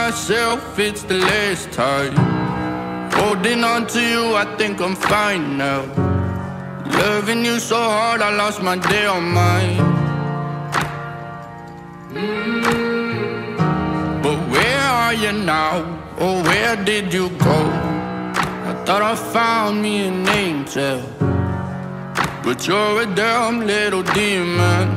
myself, it's the last time. Holding on to you, I think I'm fine now. Loving you so hard, I lost my damn mind. But where are you now? Oh, where did you go? I thought I found me an angel, but you're a damn little demon.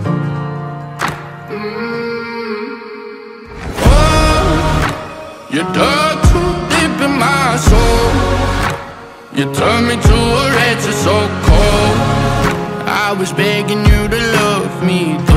You dug too deep in my soul. You turned me to a wretch so cold. I was begging you to love me.